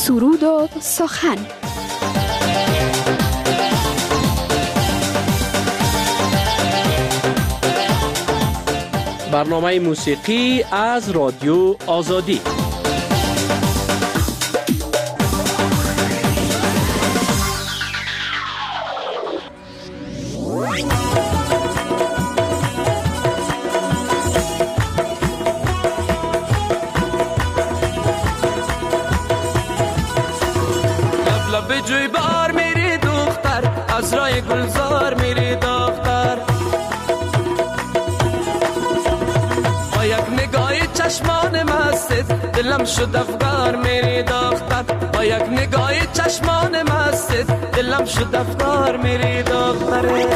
سرود و سخن. برنامه موسیقی از رادیو آزادی. لب جوی بار میری دختر، از رای گلزار میری دختر، با یک نگاه چشمان مستت دلم شد افگار میری دختر، با یک نگاه چشمان مستت دلم شد افگار میری دختر.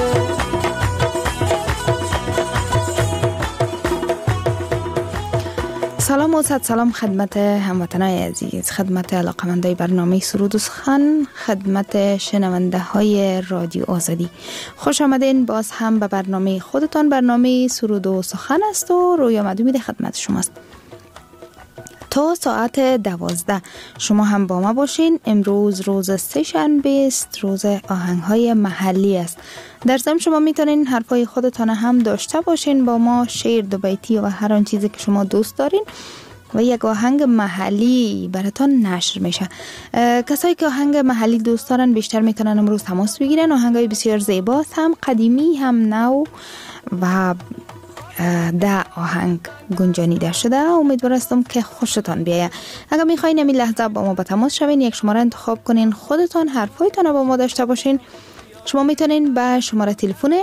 سلام و صد سلام خدمت هموطنای عزیز، خدمت علاقمندای برنامه سرود و سخن، خدمت شنونده های رادیو آزادی. خوش آمدین باز هم به برنامه خودتان. برنامه سرود و سخن است و روی آمد امید خدمت شماست. تا ساعت 12 شما هم با ما باشین. امروز روز سه‌شنبه است، روز آهنگ‌های محلی است. در ضمن شما میتونین حرفای خودتان هم داشته باشین با ما، شعر، دو بیتی و هر آن چیزی که شما دوست دارین و یک آهنگ محلی براتون نشر میشه. کسایی که آهنگ محلی دوست دارن بیشتر میتونن امروز تماس بگیرن. آهنگای بسیار زیباست، هم قدیمی هم نو و ده آهنگ گنجانیده شده. امیدوار هستم که خوشتان بیاید. اگر میخواین همین لحظه با ما به تماس شوین، یک شماره انتخاب کنین، خودتان حرفایتان رو با ما داشته باشین. شما میتونین به شماره تلفن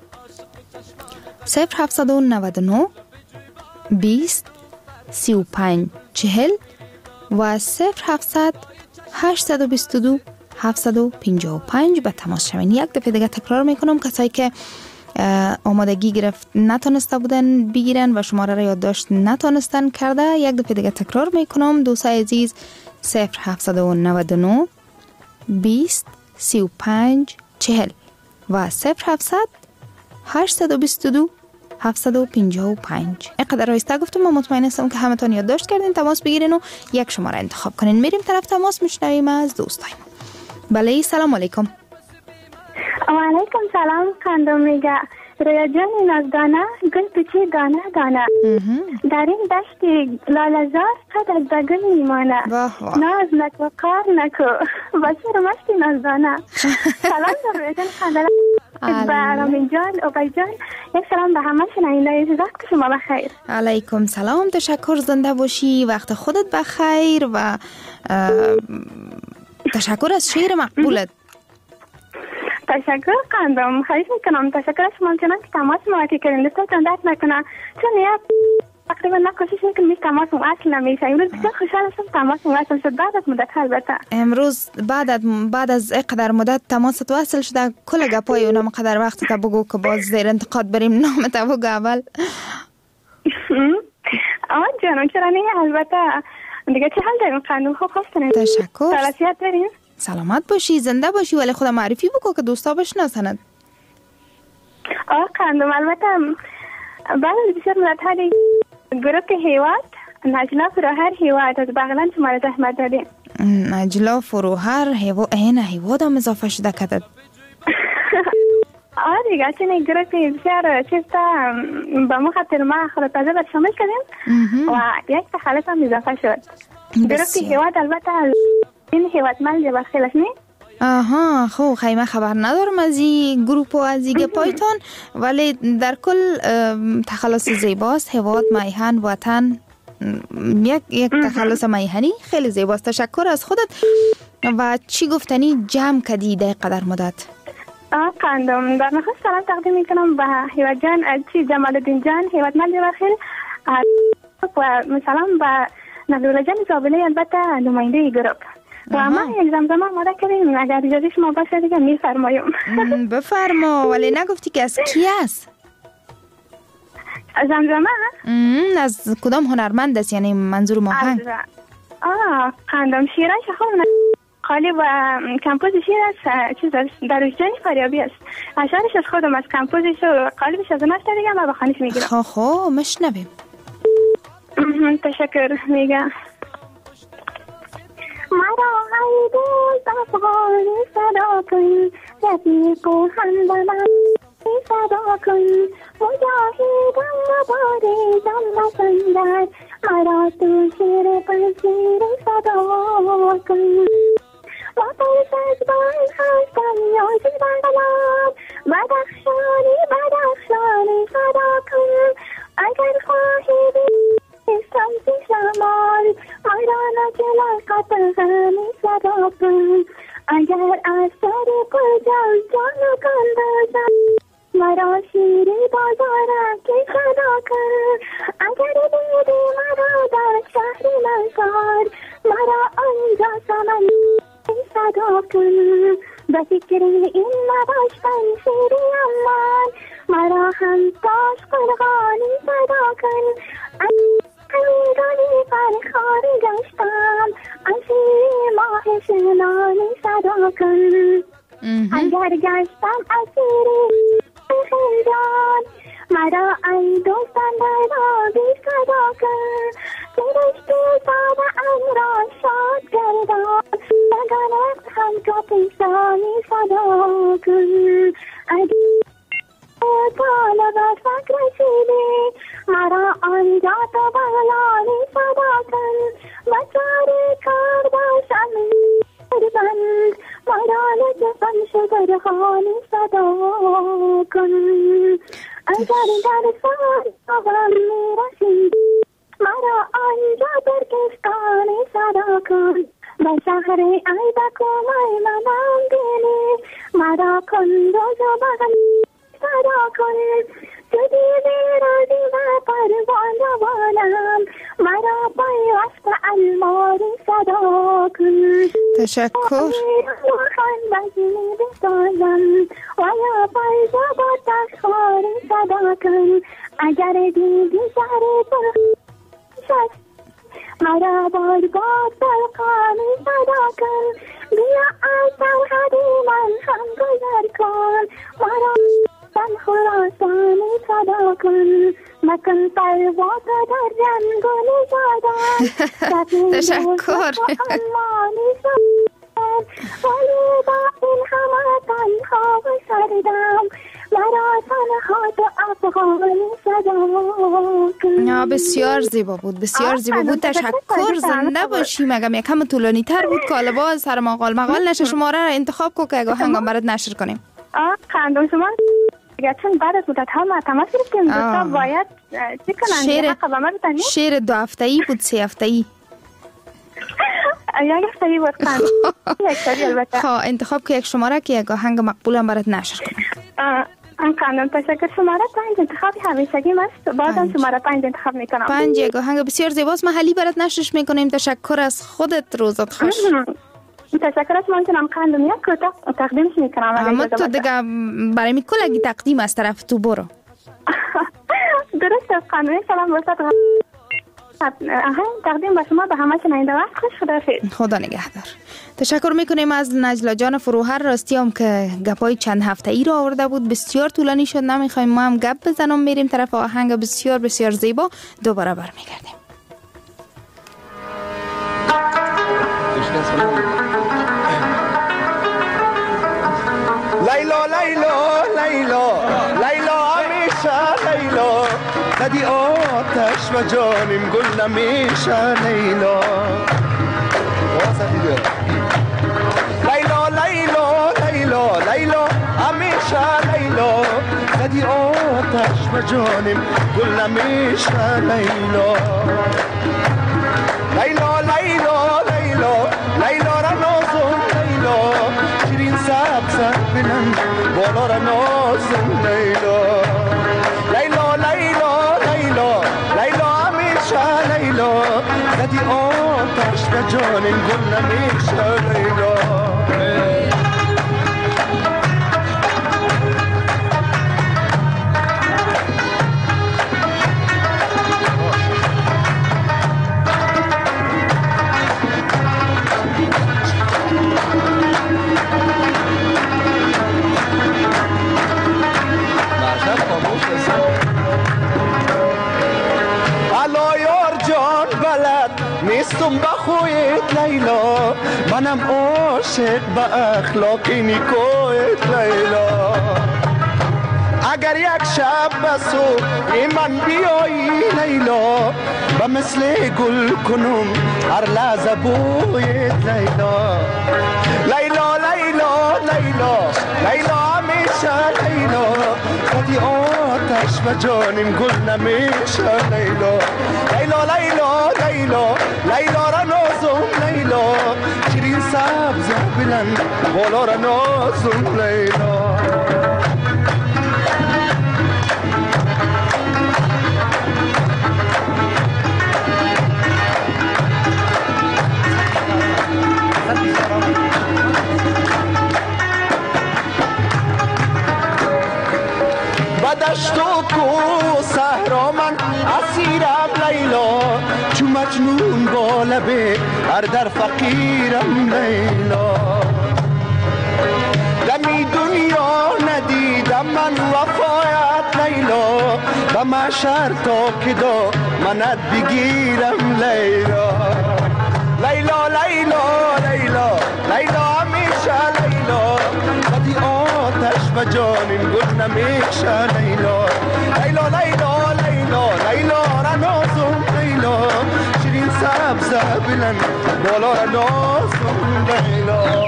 0799 20 35 40 و 0700 822 755 به تماس شوین. یک دفعه دیگه تکرار میکنم، کسایی که آمادگی گرفت نتونسته بودن بگیرن و شماره را یادداشت نتونستن کرده، یک دفعه دیگه تکرار میکنم. دوستای عزیز 0799 20 35 40 و 0700 822 755. اینقدر رایسته گفتم. من مطمئن هستم که همه تان یادداشت کردین، تماس بگیرین و یک شماره انتخاب کنین. میریم طرف تماس، میشنویم از دوستای ما. بله، سلام علیکم. و علیکم سلام. خانم میگه رویا جان نازدانه، گل پیچی دانه دانه، در این دشت لاله‌زار قد از دگل میمانه، ناز نکو کار نکو باشر مشتی نازدانه. سلام در رویا جان خاندان و رامین جان و بای جان. یک سلام به همه شنوندگان عزیز که شما بخیر. علیکم سلام، تشکر، زنده باشی، وقت خودت بخیر و تشکر از شعر مقبولت. تشکر قندم، خواهش میکنم. تشکر از شما چنان که تماس موقعی کردین. دستتون درد نکنه، چون تقریبا کوشش میکنم تماس اصل نمیشه. امروز بسیار خوشحال هستم تماس اصل شد بعد از مدت. البته امروز بعد از اینقدر مدت تماست وصل شده. کل گپای اونم قدر وقت تا بگو که باز زیر انتقاد بریم. نام تا بگو اول. آن جانم چرا نه. البته دیگه چه حال داریم قندم؟ خوب هستین؟ تشکر. سلامت دارین؟ سلامت باشی، زنده باشی. ولی خودم معرفی بکو که دوستا بشناسند. قندم البته بعد از بسیار مدت گروه هیواد نجلا فروهر هیواد از بغلان شما را زحمت دادیم. نجلا فروهر هیواد هم اضافه شده کدد. دیگه چون گروه بسیار چیستا با ما خاطر ما خود تازه بر شامل کردیم و یک تخلص هم اضافه شد. گروه هیواد البته این هیواد مل جبر خیلش نی؟ آها، خب خیمه خبر ندارم از این گروپ و از این پایتون، ولی در کل تخلص زیباست. هیواد، میهن، وطن، یک تخلص میهنی خیلی زیباست. تشکر از خودت. و چی گفتنی جمع کردی در قدر مدت؟ قندم در نخست سلام تقدیم میکنم به هیواد جان جمال الدین جان هیواد مل جبر خیل و مثلا به نبیولا جان زابله البته نماینده گروپ و ما یک زمزمه آماده کردیم. اگر اجازه شما باشه دیگه میفرمایم. بفرما. ولی نگفتی که از کی است؟ زمزمه؟ از کدام هنرمند است؟ یعنی منظور ماهنگ؟ قندم شیرش خودم قالب و کمپوز شیر است. چیز در وجدانی فاریابی است. اشعارش از خودم از کمپوزش و قالبش از اون است دیگه. ما بخوانش میگیرم. خب مشنویم. تشکر. میگم مرا ای دوست افغانی صدا کن، رفیق و همدمم صدا کن، مجاهدم مبارزم بسندر، مرا تو شیر پذیر صدا کن. با پرسد باید هستم یازی بغلم، بدخشانی صدا کن، اگر خواهی بیستم سی شمال، مرا نجل قطر غمی صدا کن، اگر از سر کجم جان کن دازم، مرا شیری بازارم که صدا کن، اگر دیدی مرا در شهر منصار، مرا آنجا سمن صدا کن. به فکر این نداشتن شیریم مرا هم تاش قرغانی صدا کن، همین گلی فرخار گشتم، آن شیری ماه شنانی صدا کن، اگر گشتم اسیری خیران، مرا ای دوستان درازی صدا کن، فرشته ساده را شاد گردان، نگانت هم کپیسانی صدا کن، اگر طالب فکر رسیدی، مرا آنجا تو بغلانی صدا کن، بچاری کار باشم بند، مرا لطفاً شگرخانی صدا کن، اگر در سار میرسید، مرا آنجا ترکستانی صدا کن، به شهر ایبکو منم بینی، مرا کندوز و بغل صدا کن، تو دیدی رازی و پروان روانم، مرا پیوست الماری صدا کن. تشکر. بزنی بسازم و یا پیدا با تخاری صدا کن، اگر دیدی شهر پرخشت، مرا باید با تلقانی صدا کن، بیا از سرحدی من هم گذر کن، مرا من خراسانی صدا کن، مکن پرواز در رنگ و نژادم، تشکر. امانی صدا ولی با این همه تنها و سردم، مرا تنها تو افغانی صدا کن. بسیار زیبا بود، بسیار زیبا بود. تشکر. زنده باشی. مگم یکم طولانی تر بود که حالا باز سر مقال نشه. شماره را انتخاب کو که اگه هنگام برات نشر کنیم. خندم شما چون بعد از مدت ها تماس گرفتیم، دوستا باید چی کنن؟ شعر 2 هفته‌ای بود 3 هفته‌ای؟ 1 هفته‌ای بود. یک سری البته. انتخاب که یک شماره که یک آهنگ مقبول هم برات نشر کنم. خانم تشکر. شماره 5 انتخابی همیشگی است. بعدم شماره 5 انتخاب میکنم. 5 یک آهنگ بسیار زیباست. محلی برات نشرش میکنیم. تشکر از خودت. روزت خوش. تشکر از من خانم یک کوتاه تقدیمش میکنم. اما تو دیگه برای می کلگی تقدیم از طرف تو برو. درست است خانم. سلام واسه تقدیم با شما به همه شنونده وقت خوش. خداحافظ. خدا نگهدار. تشکر میکنیم از نجلا جان فروهر. راستی هم که گپای چند هفته‌ای رو آورده بود. بسیار طولانی شد. نمیخوایم ما هم گپ بزنم. میریم طرف آهنگ بسیار بسیار زیبا. دوباره برمیگردیم. لیلا لیلا لیلا لیلا همیشه لیلا ندی آتش و جانم گل نمیشه لیلا لیلا لیلا لیلا لیلا همیشه لیلا ندی آتش و جانم گل نمیشه لیلا لیلا لیلا لیلا لیلا را نازم لیلا شیرین سبزر بلند بالا را نازم لیلا لیلا لیلا لیلا لیلا همیشه لیلا ندی آتش به جانم گل نمیشه لیلا نیستم به خویت لیلا، منم عاشق به اخلاق نیکویت لیلا. اگر یک شب به سوی من بیایی لیلا، به مثل گل کنم هر لحظه بویت لیلا. لیلا لیلا لیلا لیلا همیشه لیلا، خودی آتش و جانم گل نمیشه لیلا. لیلا لیلا لیلا لیلا را نازم لیلا، شیرین سبز بلند بالا را نازم لیلا. دشت و کو صحرا من اسیرم لیلا، چو مجنون با لب هر در فقیرم لیلا. دمی دنیا ندیدم من وفایت لیلا، به محشر تا که دا منت بگیرم لیلا. لیلا لیلا لیلا لیلا همیشه لیلا، خودی آتش و جانم گل نمیشه لیلا. لیلا لیلا لیلا لیلا را نازم لیلا، شیرین سبز بلند بالا را نازم لیلا.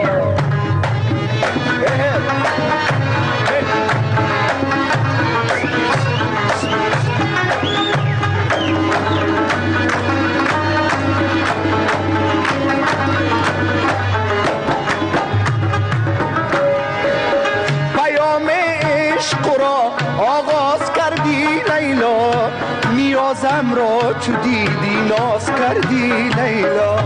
آغاز کردی لیلا، نیازم را چو دیدی ناز کردی لیلا.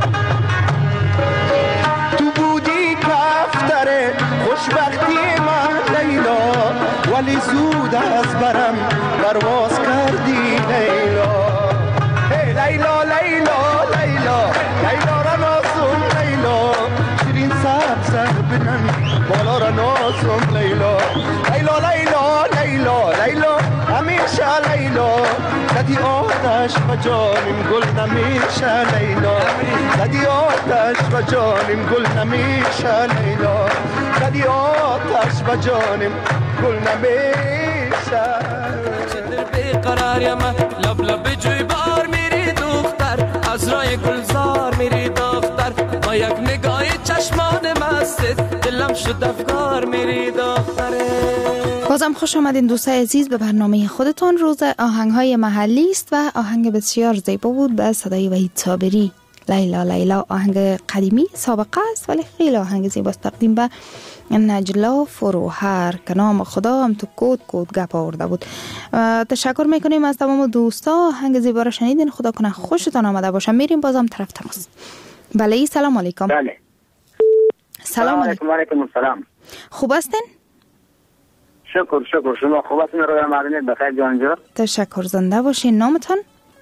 تو بودی کفتر خوشبختی من لیلا، ولی زود از برم پرواز کردی لیلا. لیلا لیلا لیلا لیلا را نازم لیلا، شیرین سبز بنن بالا را نازم لیلا. لیلا لیلا لیلا لیلا همیشه لیلا، زدی آتش و جانم گل نمیشه لیلا. زدی آتش و جانم گل نمیشه لیلا، زدی آتش و جانم گل نمیشه. چندر بیقراری من لب لب جوی بار میری دختر، از رای گلزار میری دختر. با یک نگاه چشمان مستت دلم شد افکار میری دختره. بازم خوش آمدین دوستای عزیز به برنامه خودتون. روز آهنگ های محلی است و آهنگ بسیار زیبا بود به صدای وحید صابری. لیلا لیلا آهنگ قدیمی سابقه است ولی خیلی آهنگ زیباست. تقدیم به نجلا فروهر که نام خدا هم تو کود گپ آورده بود. تشکر میکنیم از تمام دوستا. آهنگ زیبا را شنیدین. خدا کنه خوشتان آمده باشه. میریم بازم طرف تماس. بله سلام علیکم. بله سلام علیکم. و علیکم السلام. خوب هستین؟ شکر شما خوب هستین؟ روی مردم بخیر جانجا. تشکر. زنده باشین. نامتان؟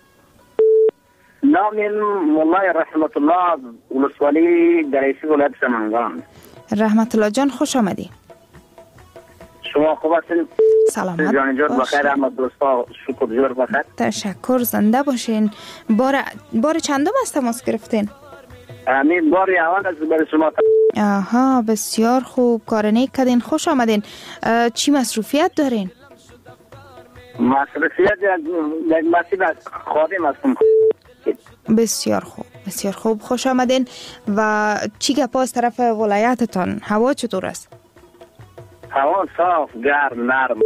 نام مولای رحمت الله، ولسوالی درعیسی ولایت سمنگان. رحمت الله جان خوش آمدی. شما خوب هستین؟ سلامت جانجا بخیر. اما دوستا شکر جور بخیر. تشکر. زنده باشین. بار چندم از تماس گرفتین؟ امین باری اول از برای شما. آها بسیار خوب. کار نیک کردین. خوش آمدین. چی مصروفیت دارین؟ مصروفیت یک مسیب از خادم هستم. بسیار خوب بسیار خوب. خوش آمدین. و چی گپ از طرف ولایتتان؟ هوا چطور است؟ هوا صاف گرم نرم.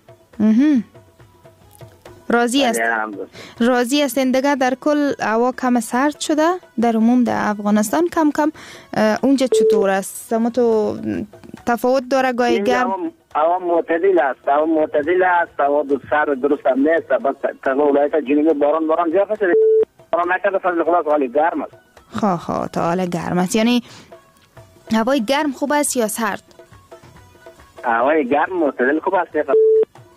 راضی هستین دیگه؟ در کل هوا کم سرد شده در عموم در افغانستان کم کم. اونجا چطور است؟ سمت تو تفاوت داره گاهی گرم؟ هوا معتدل است. هوا دو سر درست هم نیست. بس تا ولایت جنوبی باران زیاد است. باران نکرده فضل خلاص حالی گرم است. تا حال گرم است. یعنی هوای گرم خوب است یا سرد؟ هوای گرم معتدل خوب است.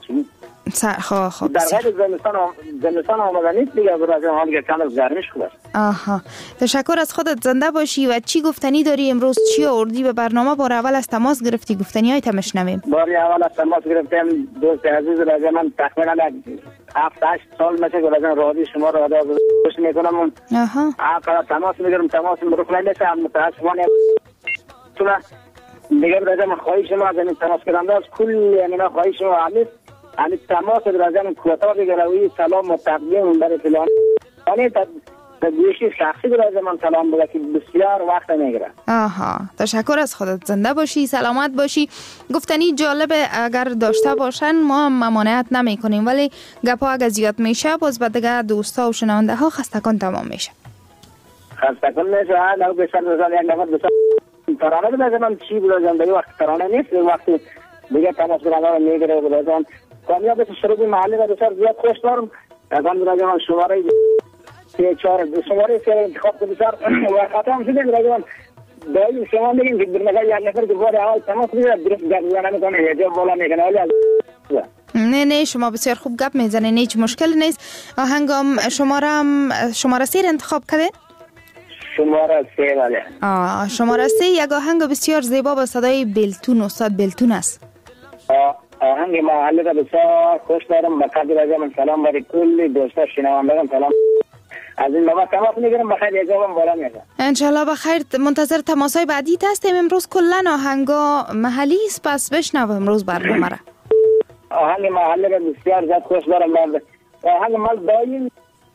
خوب در غیر زمستان آمده نیست دیگه. برای حال که کم از گرمش خوب است. آها، تشکر از خودت، زنده باشی. و چی گفتنی داری امروز؟ چی آوردی به برنامه؟ بار اول از تماس گرفتی، گفتنی های تمشنویم. بار اول از تماس گرفتم دوست عزیز رضا، من تقریبا 7-8 سال میشه که رضا رادیو شما رو گوش میکنم. آها، فقط تماس میگیرم، تماس میگیرم نمیشه. متاسفانه تو میگم رضا من خواهش شما از این تماس کننده از کل یعنی خواهش شما همین تماس رضا من کوتاه بگیره و سلام و تقدیم برای فلان یعنی گوشی شخصی رضا من سلام بگه که بسیار وقت میگیره. آها، تشکر از خودت، زنده باشی، سلامت باشی. گفتنی جالبه، اگر داشته باشن ما هم ممانعت نمی کنیم، ولی گپا اگر زیاد میشه باز به دیگه دوستا و شنونده ها خستکن تمام میشه. خستکن میشه. لو بسر رضا یک نفر بسر ترانه بده من چی بلازم در وقت ترانه نیست، وقتی دیگه تماس برنامه میگیره بلازم کامیاب بسر شروع محلی و بسر زیاد خوش دارم. اگر بلازم شماره 3-4 شماره 3 انتخاب بسر و ختم شده بلازم دایی شما میگیم که برنامه یک نفر که بار اول تماس بگیره درست گپ نمیکنه، هجاب بالا میکنه. ولی نه شما بسیار خوب گپ میزنین، هیچ مشکل نیست. آهنگام شماره 3 انتخاب کردین؟ شماره 3 بله. شماره 3 یک آهنگ بسیار زیبا با صدای بلتون، استاد بلتون است. آهنگ محلی را بسیار خوش دارم. بخاطر از من سلام برای کل دوستا شنوندگان سلام. از این بابا تماس میگیرم بخیر اجابم بالا میاد. ان شاء الله بخیر. منتظر تماسای بعدی هستیم. امروز کلا آهنگا محلی است، پس بشنویم امروز برنامه را. آهنگ محلی را بسیار زیاد خوش دارم. آهنگ مال دایم.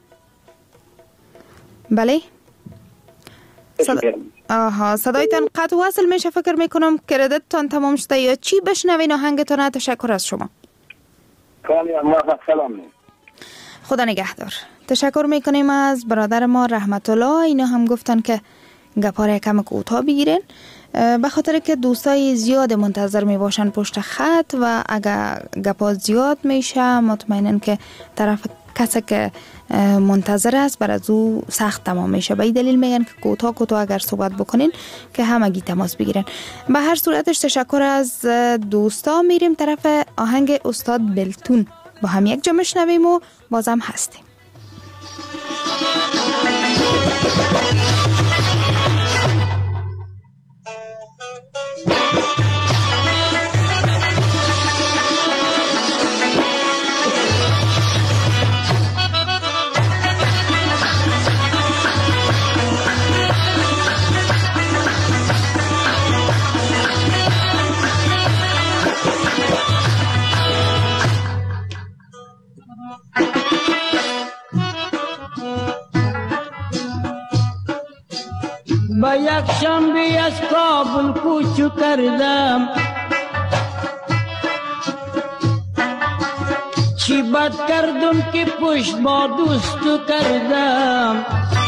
بله. صدایتان قطع و وصل میشه، فکر میکنم کردتتان تمام شده یا چی. بشنوین آهنگتان. تشکر از شما. خدا نگهدار. تشکر میکنیم از برادر ما رحمت الله. اینا هم گفتن که گپاره کم کوتاه بگیرین به خاطر که دوستای زیاد منتظر می باشن پشت خط و اگر گپا زیاد میشه مطمئنن که طرف کسی که منتظر است بر از او سخت تمام میشه. به این دلیل میگن که کوتاه اگر صحبت بکنین که همگی تماس بگیرن. به هر صورتش تشکر از دوستا. میریم طرف آهنگ استاد بلتون، با هم یک جا میشنویم و بازم هستیم. با یک شنبه از کابل کوچو کردم، چی بد کردم که پشت با دوستو کردم.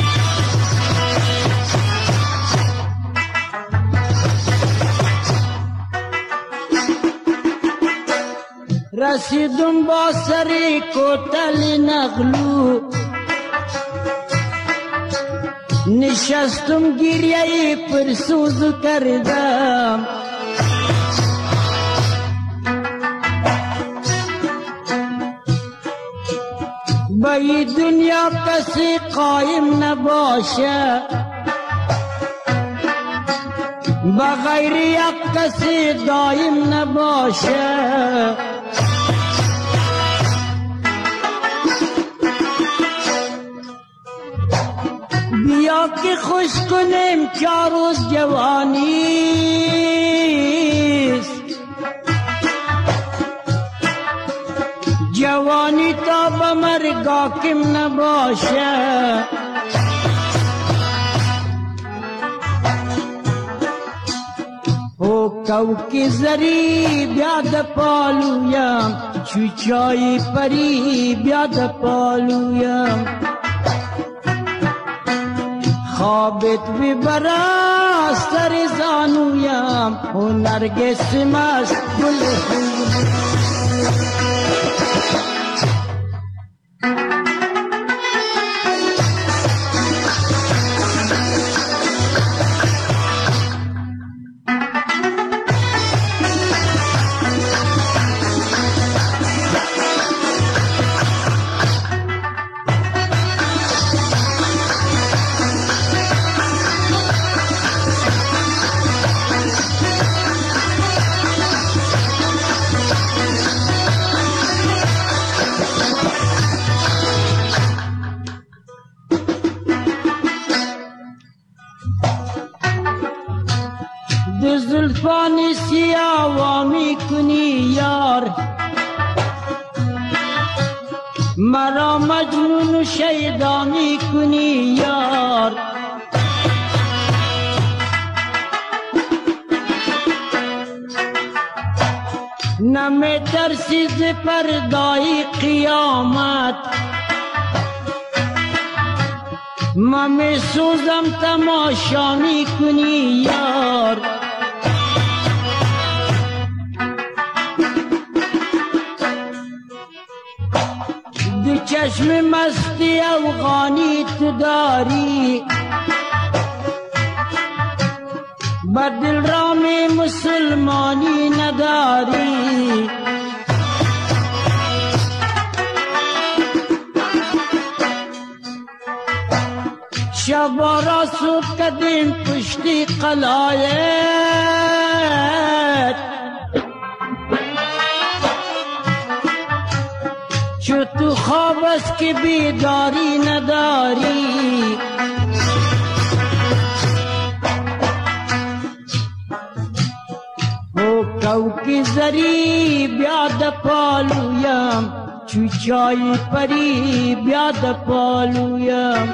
رسیدم با سری کوتل نغلو، نشستم گریه پرسوز کردم. با این دنیا کسی قایم نباشه، با غیر یک کسی دایم نباشه. بیا که خوش کنیم 4 روز جوانیست، جوانی تا به مرگ حاکم نباشه. او کوکی زری بیاد پالویم، چوچای پری بیاد پالویم. خوابت ببرا سر زانویم، و نرگس مست گل زلفان سیاه می کنی یار، مرا مجنون و شیدا می کنی یار. نمی ترسی ز پردای قیامت، من می سوزم تماشا می کنی یار. دو چشم مستی افغانی تو داری، بر دل رام مسلمانی نداری. شب را صبح کدیم پشتی قلایت، چو تو خواب است که بیداری نداری. او کوکی زری بیاد پالویم، چو چای پری بیاد پالویم.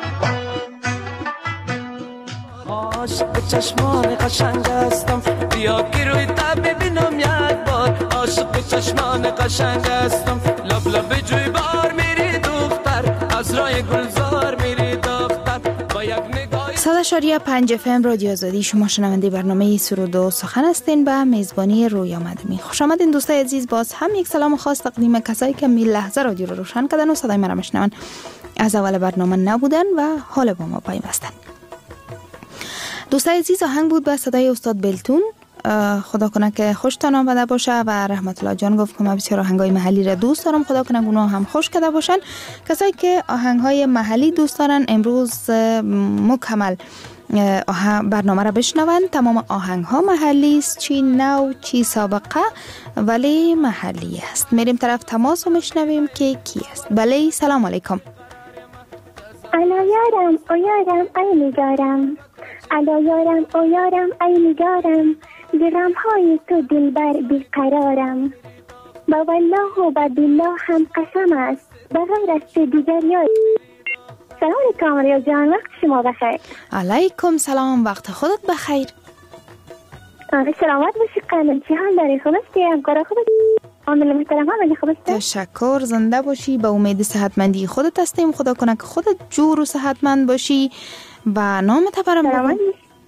عاشق چشمان قشنگ هستم، بیا که روی تب ببینم یک بار. عاشق چشمان قشنگ هستم، لب لب جوی بار میری دختر، از رای گلزار میری دختر. با یک نگاه 100.5 FM رادیو آزادی، شما شنونده برنامه سرود و سخن هستین به میزبانی رویا مدمی. خوش آمدین دوستای عزیز. باز هم یک سلام خاص تقدیم کسایی که می لحظه رادیو رو روشن کردن و صدای مرا میشنون، از اول برنامه نبودن و حال با ما پیوستن. دوستای عزیز، آهنگ بود به صدای استاد بلتون. خدا کنه که خوشتان آمده باشه و رحمت الله جان گفت که من بسیار آهنگای محلی را دوست دارم، خدا کنه اونا هم خوش کرده باشن. کسایی که آهنگای محلی دوست دارن امروز مکمل برنامه را بشنون. تمام آهنگ ها محلی است، چی نو چی سابقه ولی محلی است. میریم طرف تماس و میشنویم که کی است. بله، سلام علیکم. الا یارم او یارم ای نگارم، الا یارم او یارم ای نگارم، درم های تو دلبر بیقرارم. با والله و با بالله هم قسم است، بغیر از تو دیگر یار. سلام علیکم ریا جان، وقت شما بخیر. علیکم سلام، وقت خودت بخیر. سلامت باشی قلم، چی حال داری؟ خوب هستی؟ همکارا خوب هستی؟ عامل محترم هم خوب هستی؟ تشکر، زنده باشی. به امید صحتمندی خودت هستیم. خدا کنه که خودت جور و صحتمند باشی و نامت برام بگو.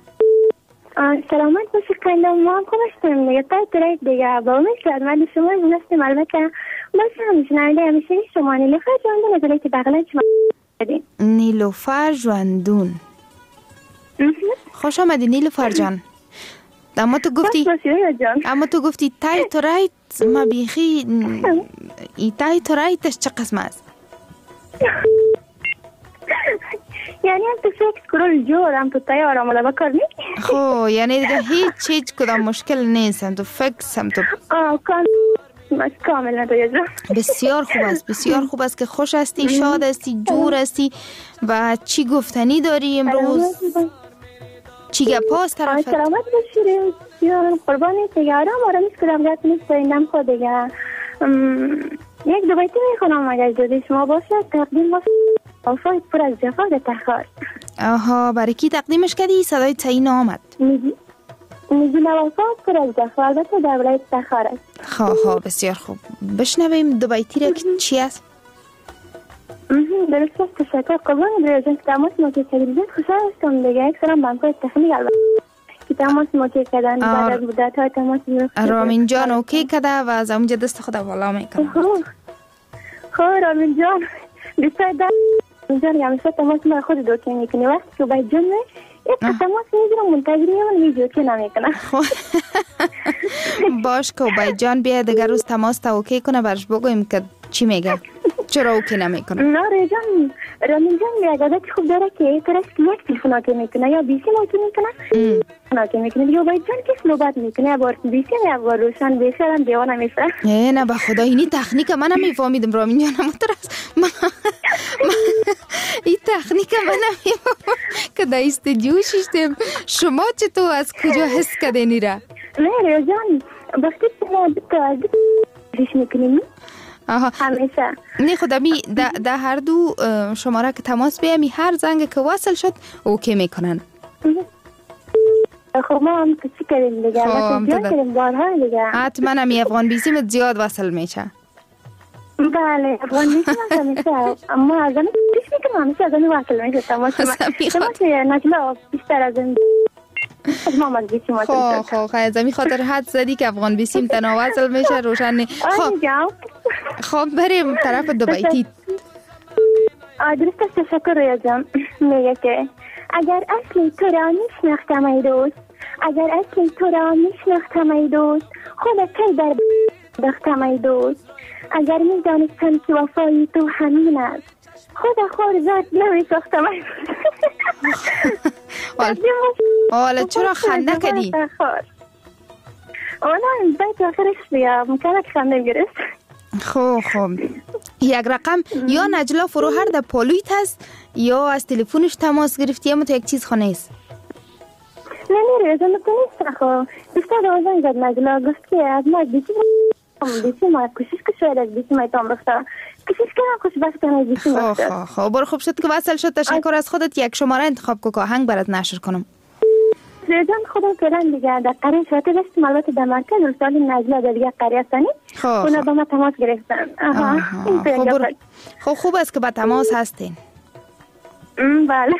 سلامت باشی قلم، ما هم خوب هستیم دیگه. تایید دیگه با امید صحتمندی شما هستیم. البته باشه همیشننده همیشه شما نیلوفر جواندون از ولی که بغلت شما هستیم. نیلوفر جواندون، خوش آمدی نیلوفر جان. اما تو گفتی تای تو رایت، ما بیخی ای تای تو رایتش چه قسم است؟ یعنی هم تو فکر کرل جور هم تو تای آرامالا بکر نی؟ خو یعنی دیگه هیچ کدام مشکل نیست، هم تو فکر هم تو کامل نداری. بسیار خوب است، بسیار خوب است که خوش هستی، شاد هستی، جور هستی و چی گفتنی داری امروز؟ چی گپاست طرفت؟ سلامت باشی یارم، قربانی دیگه. آرام کدام گفت نیست بایندم خود دیگه. یک دو بیتی میخونم اگر جدی شما باشه. تقدیم باشه وفای پر از جفا و تخار. آها، برای کی تقدیمش کردی؟ صدای تعیین آمد. میگی وفا پر از جفا، البته در ولایت تخار است. خواه بسیار خوب، بشنویم دو بیتی را که چی است؟ درست است. تشکر قربان درجان که تماس موکه کردید. خوشحال هستم دیگه. یک سلام بانکای تخنیک البته که تماس موکه کردن بعد از مدت های تماس رامین جان اوکی کده و از اونجا دست خدا بالا میکنم. رامین جان دوستای رامین جان همیشه تماس ما خود دوکی میکنه. وقتی که باید جان یک تماس میگیرم منتظری من ویدیو که نمیکنه. باش که باید جان بیا دیگر روز تماس تا اوکی کنه برش بگویم که چی میگه، چرا اوکی نمیکنه. نه رامین جان یک عادت خوب داره که یک طرف که یک تلفن اوکی میکنه یا بیسی اوکی میکنه اوکی میکنه دیگه. باید جان که صحبت میکنه بار بیسی یا بار روشن بیسی هم دیوانه میشه. نه به خدا اینی تکنیک من نمیفهمیدم رامین جان. این تکنیک من که در استودیو شیشتیم. شما چطور از کجا حس کردین را؟ نه ریا جان وقتی شما ریش میکنیم همیشه نه خدا می در هر دو شماره که تماس بیمی هر زنگ که وصل شد اوکی میکنن. خب ما هم چی کردیم دیگه جان کردیم بارها دیگه حتما همی افغان بیسیم زیاد وصل میشه. بله افغان بیسیم هم میشه اما از آنی پیش میکنم همیشه از آنی وصل میشه تماس نجلا بیشتر از این محمد بیسیم وصل شد. خب از این خاطر حد زدی که افغان بیسیم تنها وصل میشه روشن نی. خب بریم طرف دوبیتی. درست تشکر رویا جان. میگه که اگر اصلی تو را میشناختم ای دوست، اگر اصلی تو را میشناختم ای دوست، خود کی در دختم ای دوست، اگر میدانستم که وفای تو همین است، خود خور زاد نمیساختم ای دوست. حالا چرا خنده کردی؟ اونا بیت آخرش بیا مکانه که خنده گرفت. خب یک رقم یا نجلا فروهر در پالویت هست یا از تلفنش تماس گرفتی اما تو یک چیز خانه است. نه ریاضا نکنیست خب بیشتر آزان زد نجلا گفت که از ما بیسی ما کشش که شاید از بیسی ما تام رفته کشش کنم خوشبختانه از بیسی ما رفته. خب برو خوب شد که وصل شد. تشکر از خودت. یک شماره انتخاب که آهنگ برات نشر کنم. ریاضا خودم فعلا دیگه در قریه شده داشتیم البته در مرکز رسالی نجلا در دیگه قریه هستنی اونا با ما تماس گرفتن. خب خوب است که با تماس هستین. بله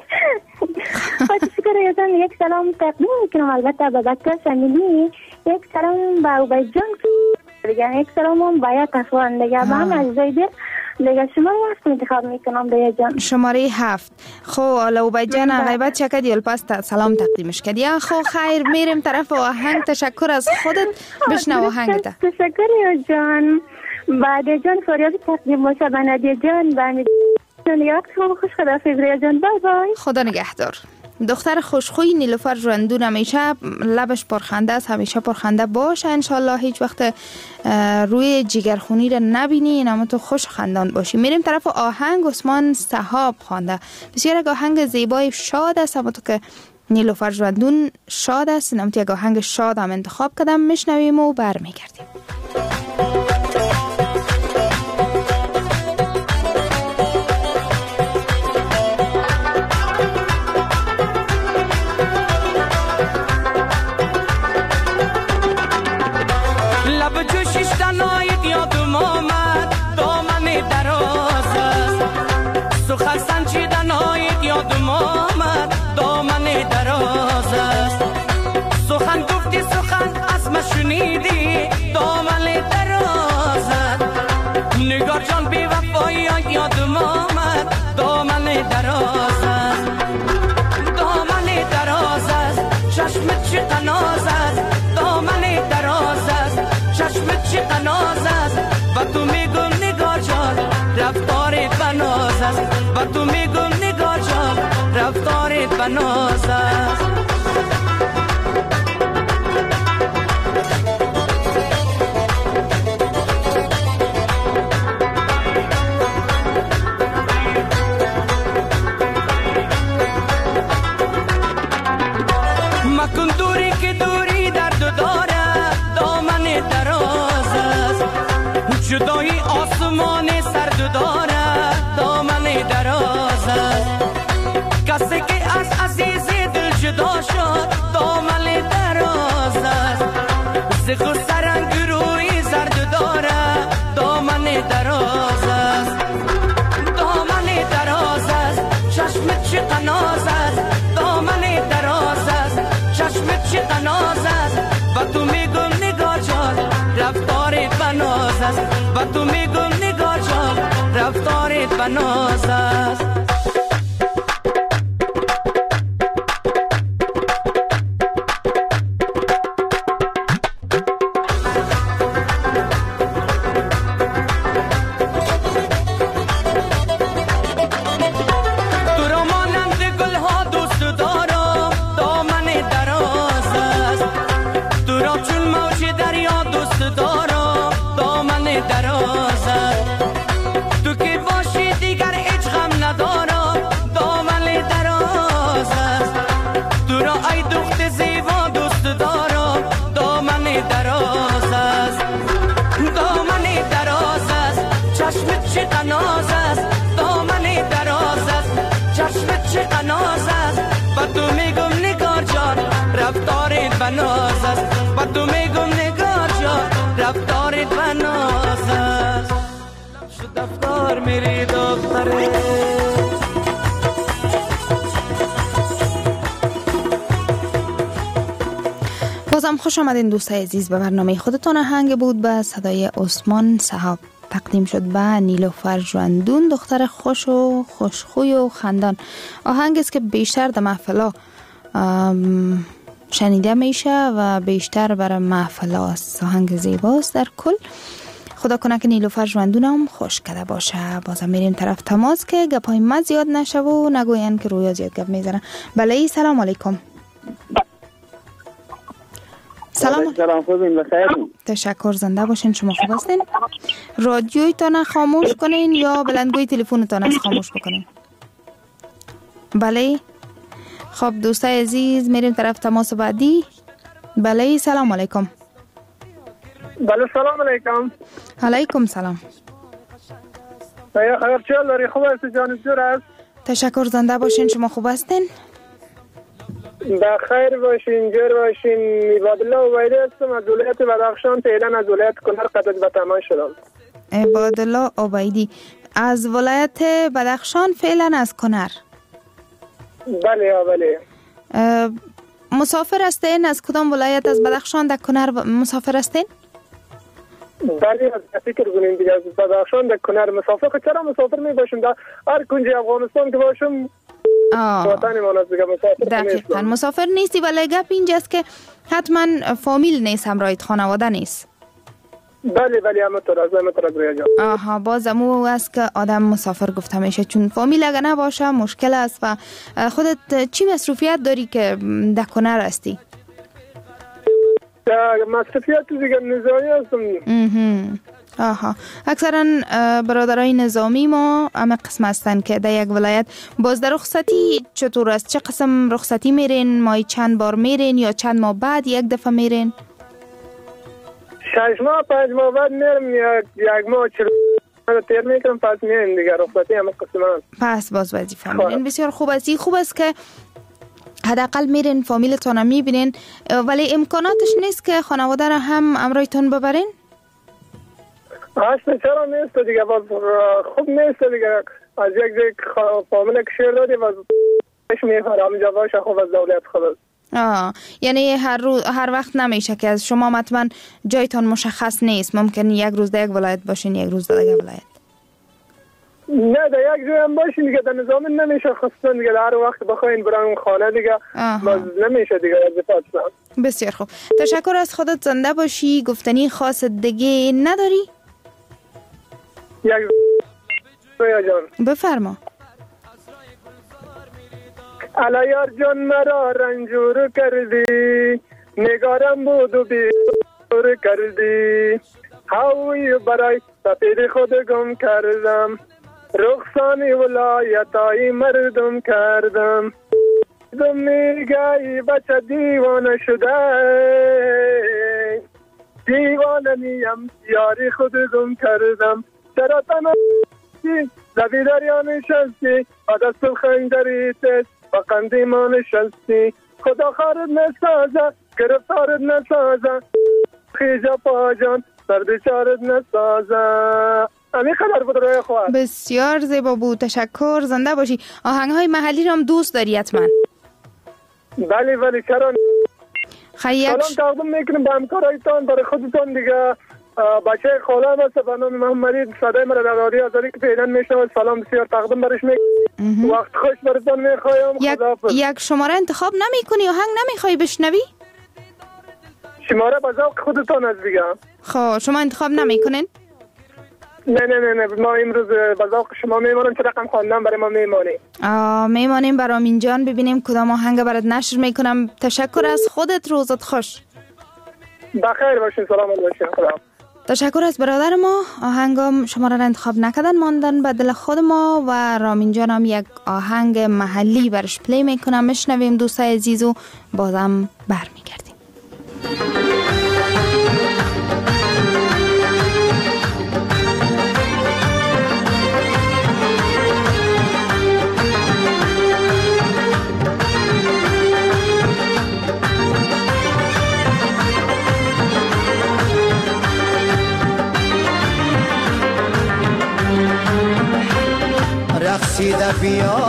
تشکر ریاضا. یک سلام تقدیم میکنم البته به بچه شمیلی، یک سلام به عبید جان دیگه، یک سلام هم باید افغان دیگه با هم از زیده دیگه. شماره 7 انتخاب میکنم دیگه جان. شماره 7. خب حالا عبید جان غیبت چکدی الپس سلام تقدیمش کردی. خب خیر میریم طرف آهنگ. تشکر از خودت. بشنو آهنگت. تشکر ریاضا جان. بعد جان فریاد تقدیم باشه به ندیه جان به خوش خداحافظ ریاضا جان. بای بای. خدا نگهدار. دختر خوشخوی نیلوفر ژوندون همیشه لبش پرخنده است، همیشه پرخنده باشه انشالله. هیچ وقت روی جگرخونی را نبینی، اما تو خوش خندان باشی. میریم طرف آهنگ. عثمان سحاب خوانده بسیار یک آهنگ زیبای شاد است، اما تو که نیلوفر ژوندون شاد است اما تو یک آهنگ شاد هم انتخاب کردم. میشنویم و برمیگردیم. سخن سنجیدن آید یادم آمد دامن دراز است. سخن گفتی سخن از ما شنیدی دامن دراز است. نگار جان بی وفایی یادم آمد دامن دراز است. دامن دراز است چشم چی قناز است. دامن دراز است چشم چی قناز است. و تو میگم نگار جان رفتارت بناز است. و تو میگم نگار جان رفتارت بناز است. مکن دوری که دوری درد داره دامن دراز است. جدایی آسمان سرد داره دامن دراز است. کسی که از عزیز دل جدا شد دامن دراز است. زخ و سرنگ روی زرد داره دامن دراز است. دامن دراز است چشم چی قناز است. دامن دراز است چشم چی قناز است. و تو میگم نگار جان رفتارت بناز است. و تو میگم نگار جان رفتارت بناز است. تو را مانند گل ها دوست دارم دامن دراز است. تو را چون موج دریا دوست دارم دامن دراز است. تو که باشی دیگر هیچ غم قناز است. با تو میگم نگار جان رفتارت بناز است. با تو میگم نگار جان رفتارت بناز است. شد افکار میری دختره. بازم خوش آمدین دوستای عزیز به برنامه خودتون. آهنگ بود به صدای عثمان صحاب، تقدیم شد به نیلوفر جواندون، دختر خوش و خوشخوی و خندان. آهنگ است که بیشتر در محفلا شنیده میشه و بیشتر برای محفلا است. آهنگ زیباست در کل. خدا کنه که نیلوفر جواندون هم خوش کرده باشه. بازم میریم طرف تماس که گپای ما زیاد نشه و نگوین که رویا زیاد گپ میزنه. بله سلام علیکم. سلام خوبین بخیر. تشکر، زنده باشین. شما خوب هستین؟ رادیویتان خاموش کنین یا بلندگوی تلفنتان از خاموش بکنین. بله خب دوستای عزیز میریم طرف تماس بعدی. بله سلام علیکم. بله سلام علیکم. علیکم سلام. خیر چه داری؟ خوب هستی جان؟ جور است. تشکر، زنده باشین. شما خوب هستین؟ بخیر باشین، جور باشین. عبادالله عبیدی هستم از ولایت بدخشان. فعلا از ولایت کنر قدرت به تمام شدم. عبادالله عبیدی از ولایت بدخشان، فعلا از کنر. بله بله. مسافر هستین؟ از کدام ولایت از بدخشان در کنر مسافر هستین؟ بله از فکر کنیم دیگه از بدخشان در کنر مسافر. چرا مسافر می باشم؟ در هر کنج افغانستان که باشم وطن من است دیگه. مسافر دقیقاً مسافر نیستی، ولی گپ اینجاست که حتما فامیل نیست، همراهت خانواده نیست. بله بله همطور از رویا جان. آها، باز امو است که آدم مسافر گفته میشه، چون فامیل اگه نباشه مشکل است. و خودت چی مصروفیت داری که در کنر هستی؟ مصروفیت دیگه نظامی هستم. آها، اکثرا برادرای نظامی ما همه قسم هستن که در یک ولایت. باز در رخصتی چطور است؟ چه قسم رخصتی میرین؟ ماهی چند بار میرین یا چند ماه بعد یک دفعه میرین؟ 6 ماه 5 ماه بعد میرم، یک ماه 40 تیر میکنم، پس میرم دیگه. رخصتی همه قسم هست. پس باز وظیفه میرین. بسیار خوب است. خوب است که حداقل میرین فامیلتون میبینین، ولی امکاناتش نیست که خانواده را هم همراهتون ببرین؟ هست چرا نیست دیگه. باز خوب نیست دیگه. از یک فامیل که شیر دادی باز اش میخواد همینجا باشه. خوب از دولت خود. یعنی هر وقت نمیشه که از شما مطمئن جایتان مشخص نیست. ممکن یک روز در یک ولایت باشین، یک روز در یک ولایت. نه در یک جای هم باشین دیگه. در نظام نمیشه خصوصا دیگه. هر وقت بخواین برای خانه دیگه باز نمیشه دیگه. بسیار خوب، تشکر از خودت. زنده باشی. گفتنی خاص دیگه نداری؟ یک جان بفرما. علیار جان مرا رنجور کردی، نگارم بود و بیور کردی. هاوی برای سپید خود گم کردم، رخصانی ولایتای مردم کردم. دم میگی بچه دیوانه شده، دیوانه نیم یاری خود گم کردم. چرا تنهایی لبی دریا نشستی، با دست خنجری تست با قندی ما نشستی. خدا خارد نسازه، گرفتارت نسازه، خیجا پا جان سرد چارت نسازه. همین خبر بود روی خواهد. بسیار زیبا بود. تشکر، زنده باشی. آهنگ های محلی رو هم دوست داری حتما؟ بله بله چرا. سلام تقدیم میکنیم به همکارایتان، برای خودتان دیگه. بچه خالم هست به نام محمدی، صدای مرا در رادیو آزادی که فعلا میشنوید سلام بسیار تقدیم برش میکنم. وقت خوش براتون میخوایم. یک شماره انتخاب نمیکنی؟ آهنگ نمیخوای بشنوی؟ شماره به ذوق خودتان است دیگه. خب شما انتخاب نمیکنین؟ نه ما امروز به ذوق شما میمونیم. چه رقم خواندن برای ما میمانیم برام اینجان ببینیم کدام آهنگ برات نشر میکنم. تشکر از خودت. روزت خوش. بخیر باشین. سلام علیکم. تشکر از برادر ما. آهنگم شما را انتخاب نکردن، ماندن به دل خود ما. و رامین جان هم یک آهنگ محلی برش پلی میکنم. میشنویم دوستای عزیز و بازم برمیگردیم. رقصیده بیا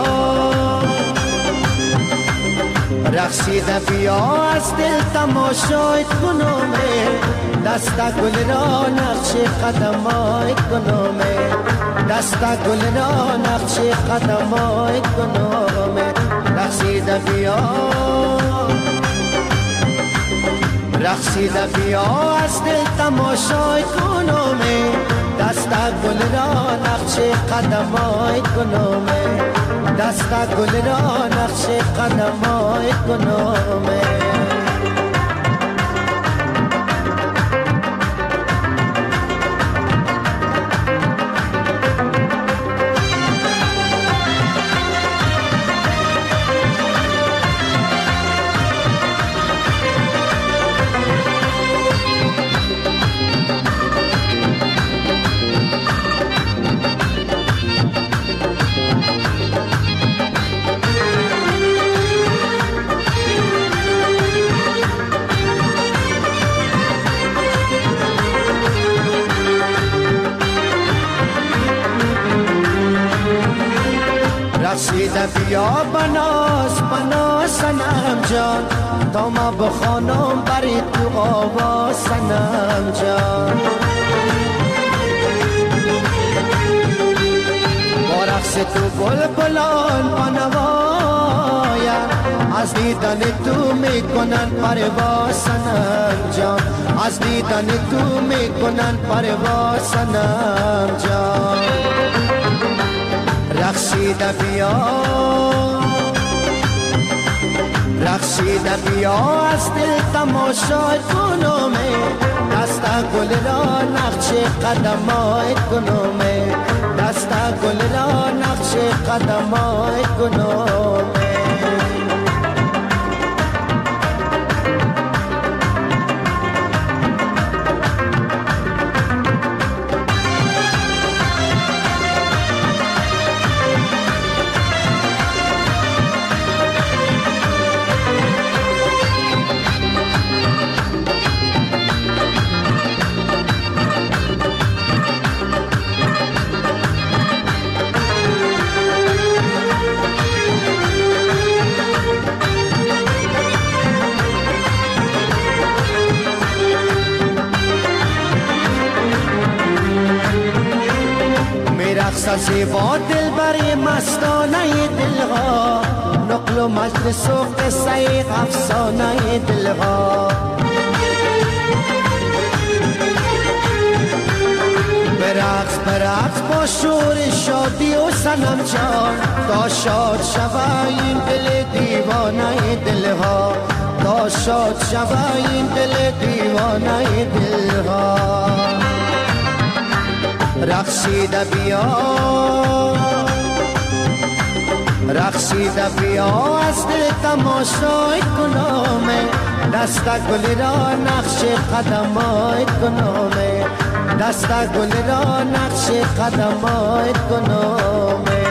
رقصیده بیا از دل تماشای کنومه دست گل را نقش قدمای کنومه دست گل را نقش قدمای کنومه رقصیده بیا رقصیده بیا از دل تماشای کنومه دست گل را نقش قدمای کنومه دست گل را نقش قدمای کنومه رقصیده بیا بناز بناز سنم جان تا ما بخوانم بری تو آواز سنم جان با رقص تو بلبلان بنوایم از دیدن تو میکنن پرواز سنم جان از دیدن تو میکنن پرواز سنم جان رقصیده بیا رقصیده بیا از دل تماشای کنومه دست گل را نقش قدمای کنومه دست گل را نقش قدمای کنومه زیبا دل بری مستانه دلها نقل و مجلس و قصه افسانه دلها برقص برقص با شور شادی و سنم جان تا شاد شوه این دل دیوانه دلها تا شاد شوه این دل دیوانه دلها رقصیده بیا رقصیده بیا از دل تماشای کنومه دست گل را نقش قدمای کنومه دست گل را نقش قدمای کنومه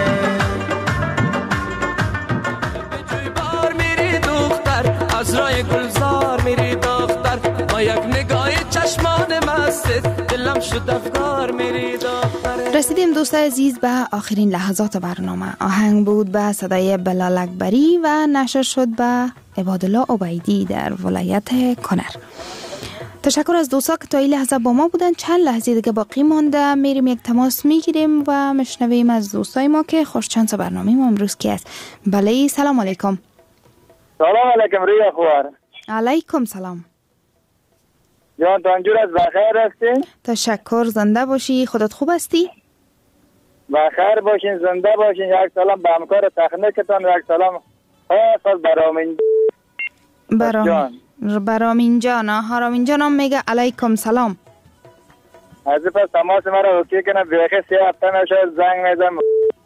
جوی بار میری دختر از رای گلزار میری دختر با یک نگاه چشمان مستت دلم شد افکار میری دختر. رسیدیم دوستای عزیز به آخرین لحظات برنامه. آهنگ بود به صدای بلال اکبری و نشر شد به عبادالله عبیدی در ولایت کنر. تشکر از دوستا که تا این لحظه با ما بودن. چند لحظه دیگه باقی مانده، میریم یک تماس میگیریم و مشنویم از دوستای ما که خوشچانس برنامه ما امروز کی است. بله سلام علیکم. سلام علیکم روی خوار. علیکم سلام. جان تانجور از بخیر هستی؟ تشکر، زنده باشی. خودت خوب هستی؟ بخیر باشین، زنده باشین. یک سلام به همکار تکنیکتان، یک سلام خاص برامین جان. هارامین جانم میگه علیکم سلام. از پس تماس مرا اوکی کنه، بیخی 3 هفته میشه زنگ میزم.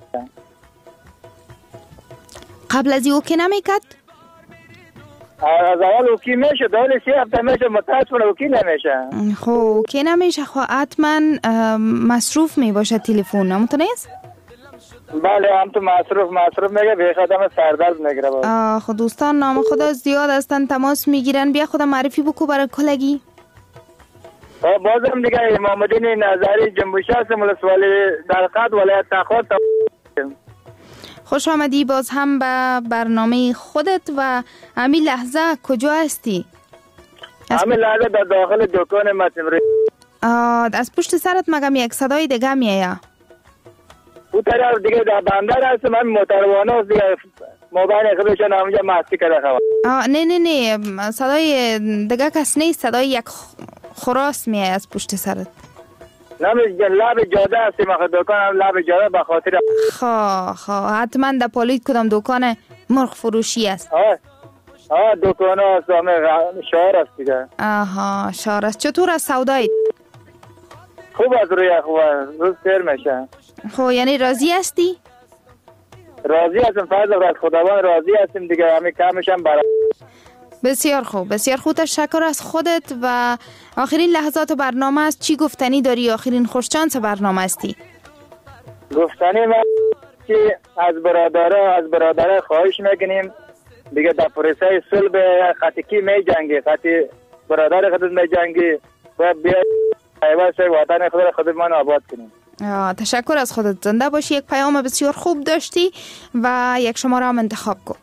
قبل از این اوکی نمیکد؟ از اول اوکی میشه، ولی 3 هفته میشه متاسفانه اوکی نمیشه. خب اوکی نمیشه، خب حتما مصروف میباشه تلفن، نمونتونه است؟ بله هم تو مصروف میگه، به خدمت سردرد میگیره. خب دوستان نام خدا زیاد هستن تماس میگیرن، بیا خدا معرفی بکو برای کلگی. بازم دیگه امام الدین نظری جنبوشی هستم، ولسوالی در قد ولایت تخار. خوش آمدی باز هم به برنامه خودت. و همین لحظه کجا هستی؟ همین لحظه در داخل دکان متمری. از پشت سرت مگم یک صدای دیگه میایه؟ او طرف دیگه در بندر هست، من موتروانه دیگه موبایل خودشان همونجا مستی کرده خواه. نه صدای دیگه کس نیست، صدای یک خراس میایه از پشت سرت. لب جاده هستیم آخه، دکان هم لب جاده به خاطر حتما در پالیت کدام دکان مرغ فروشی است. دکان هست شهر است دیگه. شهر است. چطور از سودایت؟ خوب از روز سر میشه. یعنی راضی هستی؟ راضی هستم، فضل از خداوند راضی هستیم دیگه، همین کمش هم برای. بسیار خوب تشکر از خودت. و آخرین لحظات برنامه است، چی گفتنی داری؟ آخرین خوشچانس برنامه استی. گفتنی من که از برادره خواهش میکنیم دیگه در پروسه صلح خطی کی می جنگی، خطی برادر خودت می جنگی و بیا ایواز وطن خودت من آباد کنیم. تشکر از خودت، زنده باشی. یک پیام بسیار خوب داشتی و یک شماره هم انتخاب کن.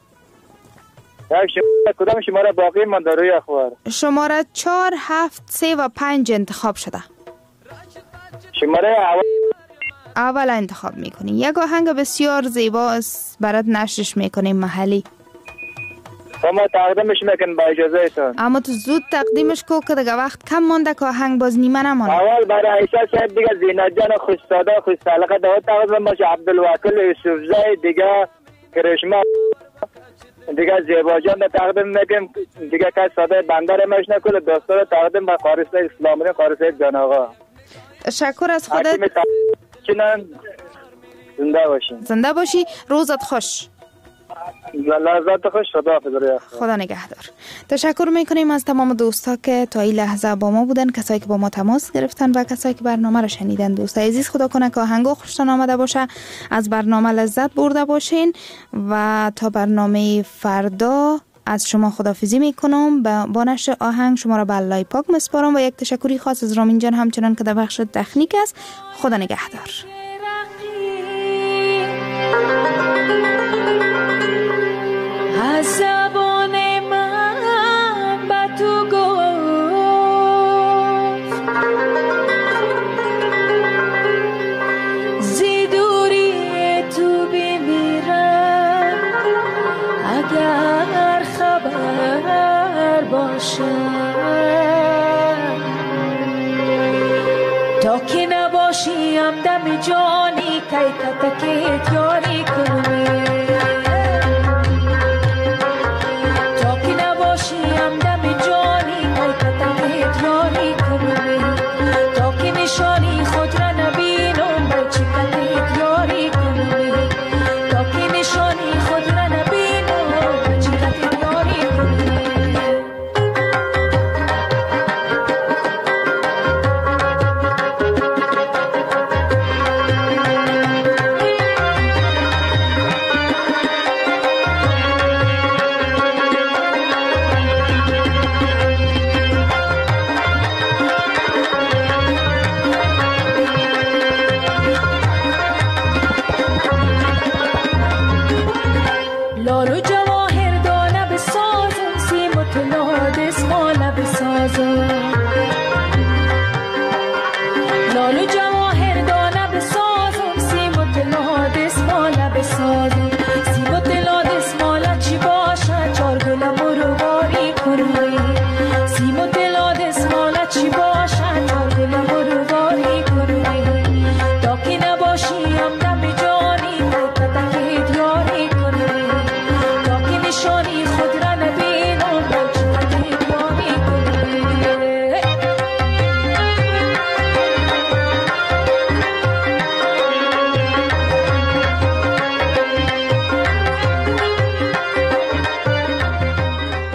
کدام شماره باقی من در روی اخبار؟ شماره 4 7 3 و 5 انتخاب شده. شماره اول انتخاب میکنی. یک آهنگ بسیار زیبا برات نشرش میکنیم محلی. ما تقدیمش میکنیم با اجازه ایتون. اما تو زود تقدیمش کو که دیگه وقت کم مونده که آهنگ باز نیمه نمانده. اول برای عیسی صاحب دیگه زینت جان خوش‌صدا خوش‌سلیقه دعوت تقدیم باشه. عبدالوکیل یوسفزای دیگه کرشما دیگه زیبا جان تقدیم میکنیم دیگه، که صدای بندر مشنه کل دوستان تقدیم به قارسه اسلامی قارسه جان آقا. تشکر از خودت. زنده باشی. روزت خوش. لحظات خوش. خدا نگهدار. تشکر میکنیم از تمام دوستا که تا این لحظه با ما بودن، کسایی که با ما تماس گرفتن و کسایی که برنامه را شنیدن. دوستای عزیز، خدا کنه که آهنگو خوشتون آمده باشه، از برنامه لذت برده باشین و تا برنامه فردا از شما خداحافظی میکنم. با نشر آهنگ شما را به الله پاک مسپارم و یک تشکری خاص از رامین جان همچنان که در بخش تکنیک است. خدا نگهدار. از زبان من به تو گفت زی دوری تو بمیرم اگر خبر باشم، تا که نباشیم دم جانی که کتکت یاری کنم، سیب و طلا دست مالا چی باشه، چار گل مرو